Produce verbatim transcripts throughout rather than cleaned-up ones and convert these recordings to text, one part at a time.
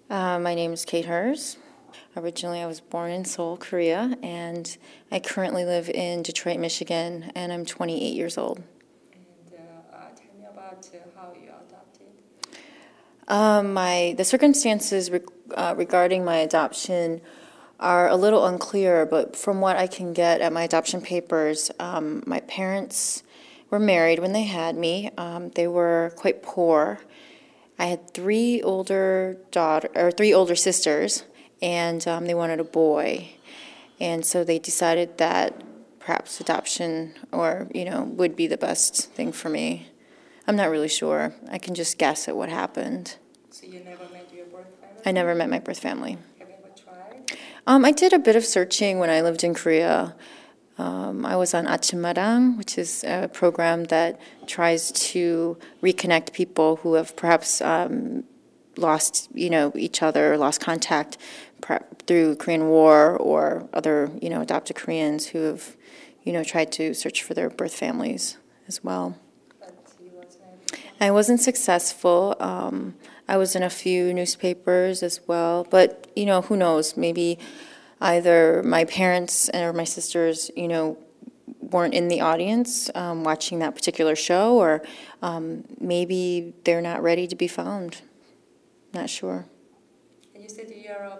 Uh, my name is Kate Hers. Originally, I was born in Seoul, Korea, and I currently live in Detroit, Michigan, and I'm twenty-eight years old. And uh, uh, tell me about uh, how you adopted. Um, my the circumstances re- uh, regarding my adoption are a little unclear, but from what I can get at my adoption papers, um, my parents were married when they had me. Um, they were quite poor. I had three older daughter or three older sisters, and um, they wanted a boy, and so they decided that perhaps adoption or you know would be the best thing for me. I'm not really sure. I can just guess at what happened. So you never met your birth family? I never met my birth family. Have you ever tried? Um, I did a bit of searching when I lived in Korea. Um, I was on Achimmarang, which is a program that tries to reconnect people who have perhaps um, lost, you know, each other, lost contact through Korean War, or other, you know, adopted Koreans who have, you know, tried to search for their birth families as well. But you wasn't. I wasn't successful. Um, I was in a few newspapers as well, but you know, who knows? Maybe either my parents or my sisters, you know, weren't in the audience um, watching that particular show, or um, maybe they're not ready to be found. Not sure. And you said you're a.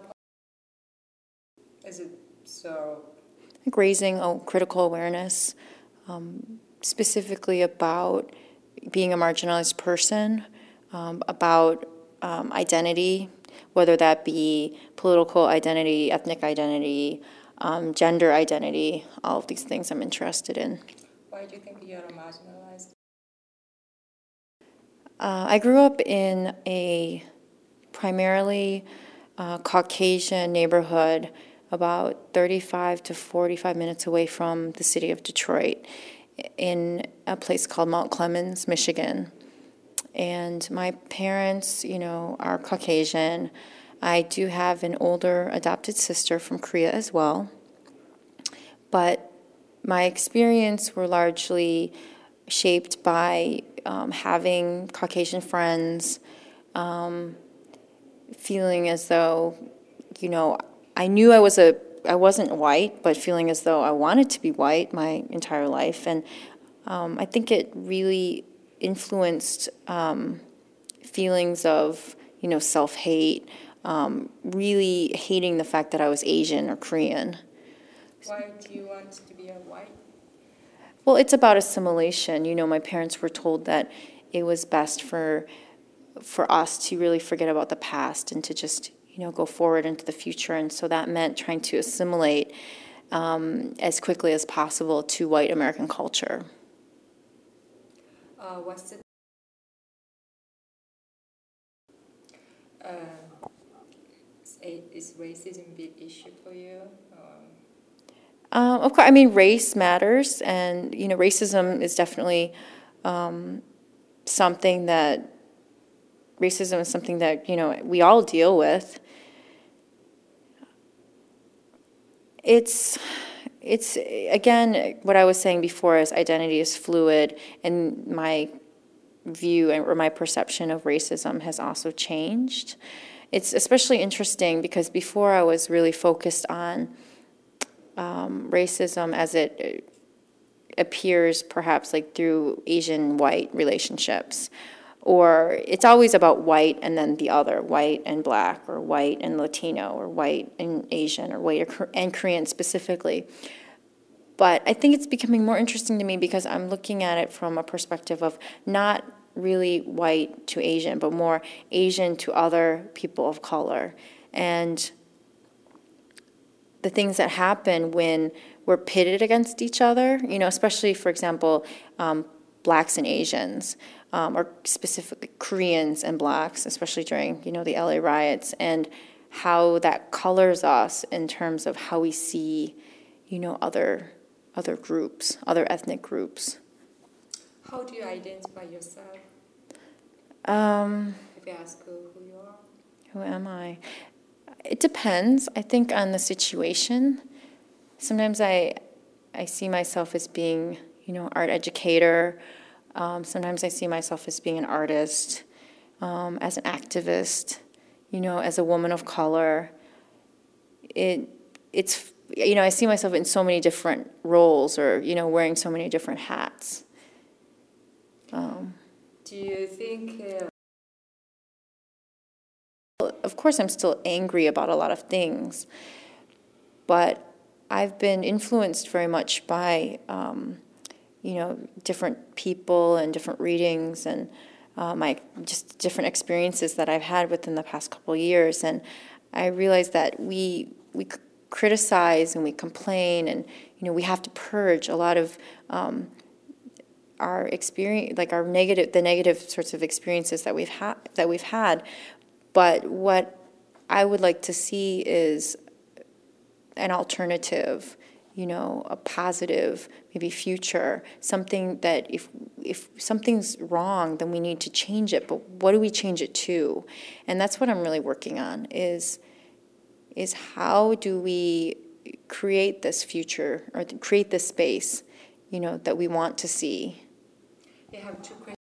Is it so? Like raising oh, critical awareness, um, specifically about being a marginalized person, um, about um, identity, whether that be political identity, ethnic identity, um, gender identity, all of these things I'm interested in. Why do you think you're marginalized? Uh, I grew up in a primarily uh, Caucasian neighborhood about thirty-five to forty-five minutes away from the city of Detroit, in a place called Mount Clemens, Michigan. And my parents, you know, are Caucasian. I do have an older adopted sister from Korea as well. But my experience were largely shaped by um, having Caucasian friends, um, feeling as though, you know, I knew I was a I wasn't white, but feeling as though I wanted to be white my entire life. And um, I think it really influenced um, feelings of, you know, self-hate, um, really hating the fact that I was Asian or Korean. Why do you want to be a white? Well, it's about assimilation. You know, my parents were told that it was best for for us to really forget about the past and to just, you know, go forward into the future. And so that meant trying to assimilate um, as quickly as possible to white American culture. Uh, what's the uh, is, is racism a big issue for you? Um, Um, of course, I mean, race matters, and you know, racism is definitely um, something that racism is something that you know we all deal with. It's it's again what I was saying before is identity is fluid, and my view or my perception of racism has also changed. It's especially interesting because before I was really focused on um, racism as it appears perhaps like through Asian white relationships, or it's always about white and then the other, white and black, or white and Latino, or white and Asian, or white and Korean specifically. But I think it's becoming more interesting to me because I'm looking at it from a perspective of not really white to Asian, but more Asian to other people of color. And the things that happen when we're pitted against each other, you know, especially, for example, um, blacks and Asians, um, or specifically Koreans and blacks, especially during, you know, the L A riots, and how that colors us in terms of how we see, you know, other other groups, other ethnic groups. how do you identify yourself? Um, If you ask who, who you are. who am I? It depends, I think, on the situation. Sometimes I I see myself as being, you know, art educator. Um, sometimes I see myself as being an artist, um, as an activist. you know, as a woman of color, it it's, you know, I see myself in so many different roles, or, you know, wearing so many different hats. Um, Do you think... Uh... Of course, I'm still angry about a lot of things, but I've been influenced very much by, um, you know, different people and different readings and uh, my just different experiences that I've had within the past couple of years. And I realize that we we criticize and we complain, and, you know, we have to purge a lot of um, our experience, like our negative, the negative sorts of experiences that we've had that we've had. But what I would like to see is an alternative, you know, a positive, maybe future, something that if if something's wrong, then we need to change it. But what do we change it to? And that's what I'm really working on, is, is how do we create this future, or create this space, you know, that we want to see. You have two questions.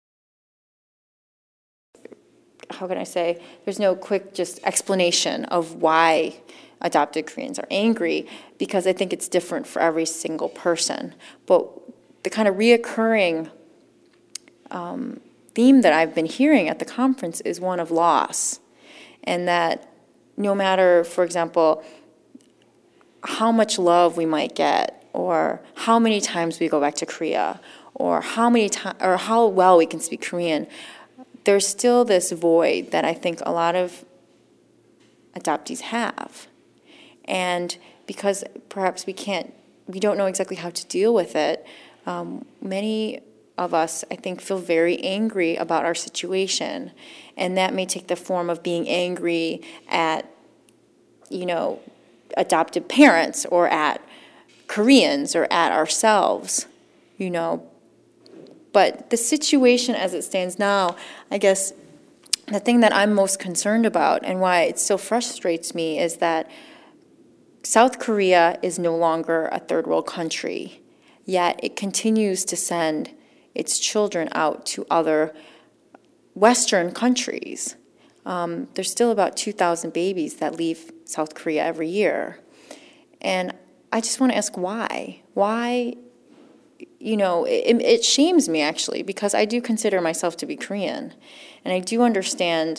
How can I say, there's no quick just explanation of why adopted Koreans are angry, because I think it's different for every single person. But the kind of reoccurring um, theme that I've been hearing at the conference is one of loss. And that no matter, for example, how much love we might get, or how many times we go back to Korea, or how many times, or how well we can speak Korean, there's still this void that I think a lot of adoptees have. And because perhaps we can't, we don't know exactly how to deal with it, um, many of us, I think, feel very angry about our situation. And that may take the form of being angry at, you know, adopted parents, or at Koreans, or at ourselves, you know. But the situation as it stands now, I guess the thing that I'm most concerned about, and why it still frustrates me, is that South Korea is no longer a third world country, yet it continues to send its children out to other Western countries. Um, there's still about two thousand babies that leave South Korea every year. And I just want to ask why. Why? You know, it, it shames me, actually, because I do consider myself to be Korean. And I do understand,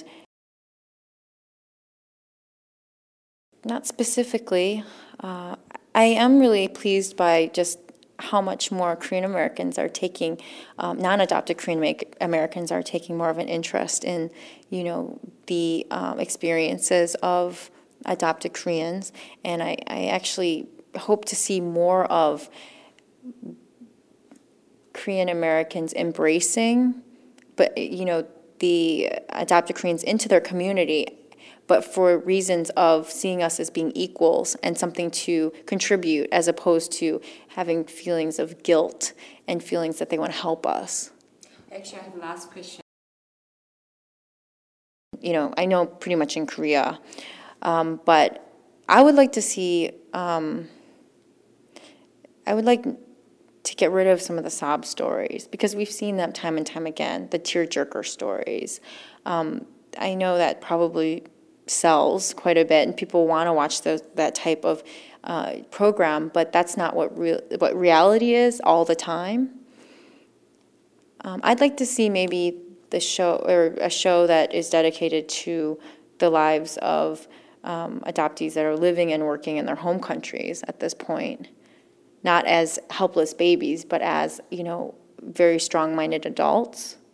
not specifically, uh, I am really pleased by just how much more Korean Americans are taking, um, non-adopted Korean Americans are taking more of an interest in, you know, the um, experiences of adopted Koreans. And I, I actually hope to see more of Korean Americans embracing, but, you know, the adopted Koreans into their community, but for reasons of seeing us as being equals and something to contribute, as opposed to having feelings of guilt and feelings that they want to help us. Actually, I have a last question. You know, I know pretty much in Korea, um, but I would like to see, um, I would like to get rid of some of the sob stories, because we've seen them time and time again, the tearjerker stories. Um, I know that probably sells quite a bit, and people want to watch those, that type of uh, program, but that's not what real what reality is all the time. Um, I'd like to see maybe the show, or a show that is dedicated to the lives of um, adoptees that are living and working in their home countries at this point, not as helpless babies, but as, you know, very strong-minded adults.